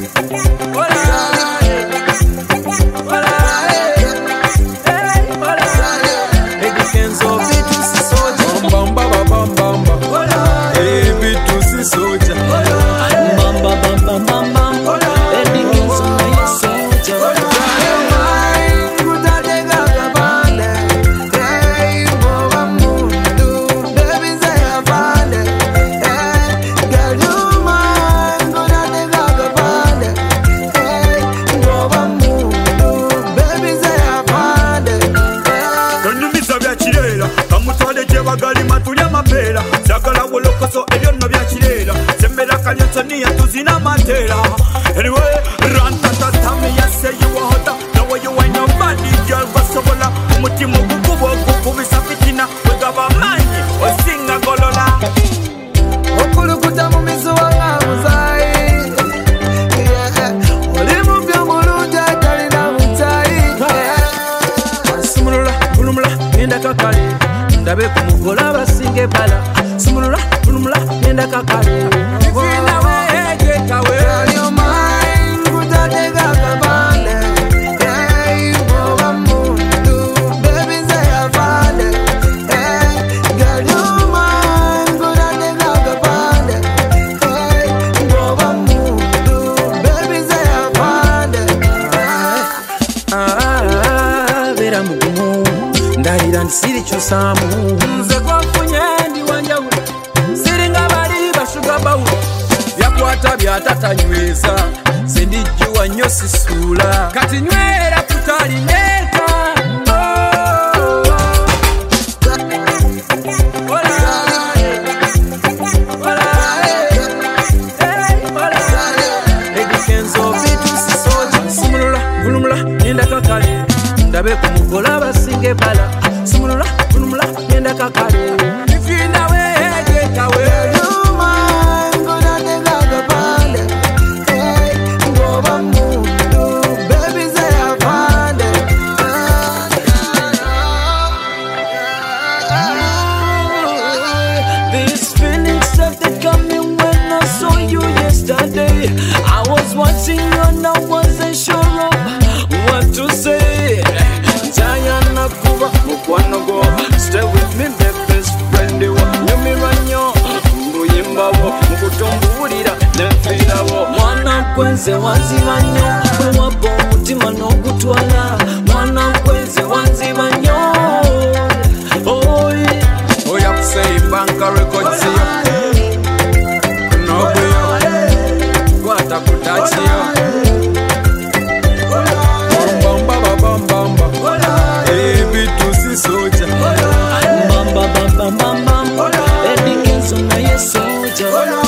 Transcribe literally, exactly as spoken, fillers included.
Anyway, run tata tami ya say you are hot. Now you ain't nobody, girl, basobola. Umutima gukubo gukubisa fitina. We got a mind, we sing a golola. Okulukuta mu mizuwa nga muzai. Olimu by'omulungi atalina mutayi. Sumulula, bulumula, ngenda kakale. Ndabe ku mugola basinge bala. Sumulula, bulumula, ngenda kakale. Ifina we geta we. Siri chusamu nze kwafunye ndi wanjawulo siringa bali basuga bawu byakwata byatatanyweza sindijjuwa nnyo sisula kati nywera tutalineta ndabe ku mugola basinge bala sumulula bulumula ngenda kakale ifina we geta we yuma ngona nenga bale hey ngoba mundu baby say afande this feeling started coming when I saw you yesterday. I was watching you and I wasn't sure of what to say. Stay with me, the best friend. You me run your Muyimba, Mukutumbura, Nefila, Mwana Kwenze, Wanzimanyo, Wabo, Mutima, no Kutwala, Mwana Kwenze, Wanzimanyo. Oh, yeah, oh, yeah, say, Banka records you. No, what a Kutachi. Soldier, mamba, mamba, mamba, baby, kiss on my soldier.